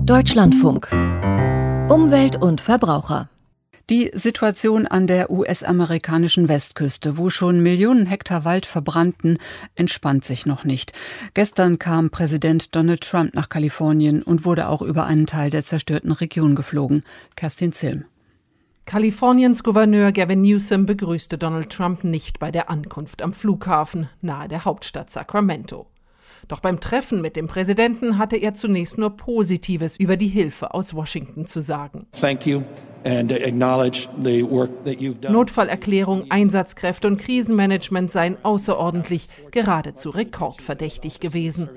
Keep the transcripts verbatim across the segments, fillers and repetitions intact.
Deutschlandfunk. Umwelt und Verbraucher. Die Situation an der U S-amerikanischen Westküste, wo schon Millionen Hektar Wald verbrannten, entspannt sich noch nicht. Gestern kam Präsident Donald Trump nach Kalifornien und wurde auch über einen Teil der zerstörten Region geflogen. Kerstin Zilm. Kaliforniens Gouverneur Gavin Newsom begrüßte Donald Trump nicht bei der Ankunft am Flughafen nahe der Hauptstadt Sacramento. Doch beim Treffen mit dem Präsidenten hatte er zunächst nur Positives über die Hilfe aus Washington zu sagen. Thank you and acknowledge the work that you've done. Notfallerklärung, Einsatzkräfte und Krisenmanagement seien außerordentlich, geradezu rekordverdächtig gewesen.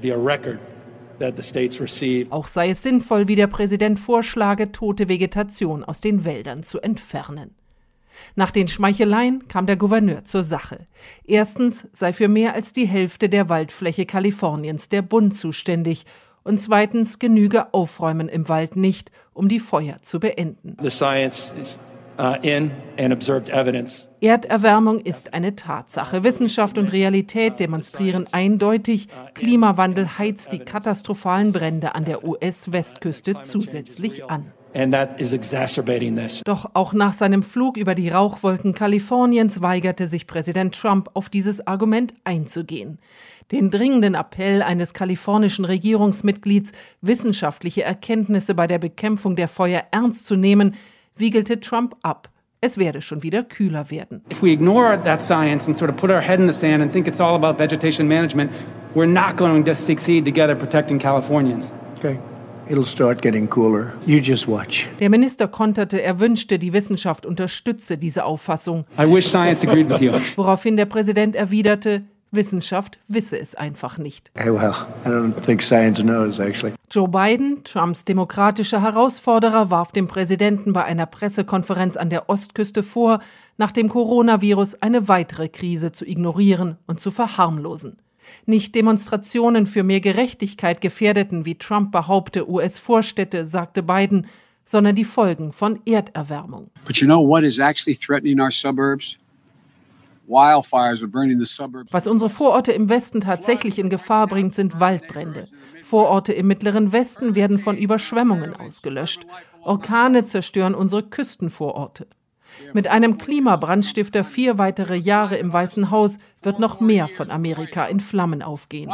Auch sei es sinnvoll, wie der Präsident vorschlage, tote Vegetation aus den Wäldern zu entfernen. Nach den Schmeicheleien kam der Gouverneur zur Sache. Erstens sei für mehr als die Hälfte der Waldfläche Kaliforniens der Bund zuständig und zweitens genüge Aufräumen im Wald nicht, um die Feuer zu beenden. The science is, uh, in and observed evidence. Erderwärmung ist eine Tatsache. Wissenschaft und Realität demonstrieren eindeutig, Klimawandel heizt die katastrophalen Brände an der U S-Westküste zusätzlich an. And that is exacerbating this. Doch auch nach seinem Flug über die Rauchwolken Kaliforniens weigerte sich Präsident Trump, auf dieses Argument einzugehen. Den dringenden Appell eines kalifornischen Regierungsmitglieds, wissenschaftliche Erkenntnisse bei der Bekämpfung der Feuer ernst zu nehmen, wiegelte Trump ab. Es werde schon wieder kühler werden. If we ignore that science and sort of put our head in the sand and think it's all about vegetation management, we're not going to succeed together protecting Californians. Okay. It'll start getting cooler. You just watch. Der Minister konterte, er wünschte, die Wissenschaft unterstütze diese Auffassung. I wish science agreed with you. Woraufhin der Präsident erwiderte, Wissenschaft wisse es einfach nicht. Hey, well, I don't think science knows, actually. Joe Biden, Trumps demokratischer Herausforderer, warf dem Präsidenten bei einer Pressekonferenz an der Ostküste vor, nach dem Coronavirus eine weitere Krise zu ignorieren und zu verharmlosen. Nicht Demonstrationen für mehr Gerechtigkeit gefährdeten, wie Trump behaupte, U S-Vorstädte, sagte Biden, sondern die Folgen von Erderwärmung. But you know what is actually threatening our suburbs? Wildfires are burning the suburbs. Was unsere Vororte im Westen tatsächlich in Gefahr bringt, sind Waldbrände. Vororte im mittleren Westen werden von Überschwemmungen ausgelöscht. Orkane zerstören unsere Küstenvororte. Mit einem Klimabrandstifter vier weitere Jahre im Weißen Haus wird noch mehr von Amerika in Flammen aufgehen.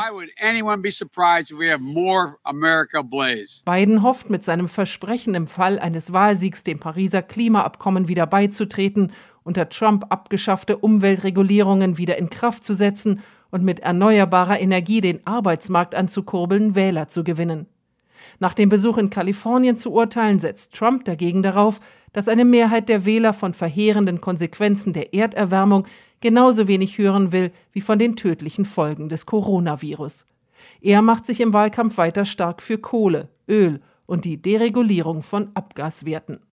Biden hofft mit seinem Versprechen, im Fall eines Wahlsiegs dem Pariser Klimaabkommen wieder beizutreten, unter Trump abgeschaffte Umweltregulierungen wieder in Kraft zu setzen und mit erneuerbarer Energie den Arbeitsmarkt anzukurbeln, Wähler zu gewinnen. Nach dem Besuch in Kalifornien zu urteilen, setzt Trump dagegen darauf, dass eine Mehrheit der Wähler von verheerenden Konsequenzen der Erderwärmung genauso wenig hören will wie von den tödlichen Folgen des Coronavirus. Er macht sich im Wahlkampf weiter stark für Kohle, Öl und die Deregulierung von Abgaswerten.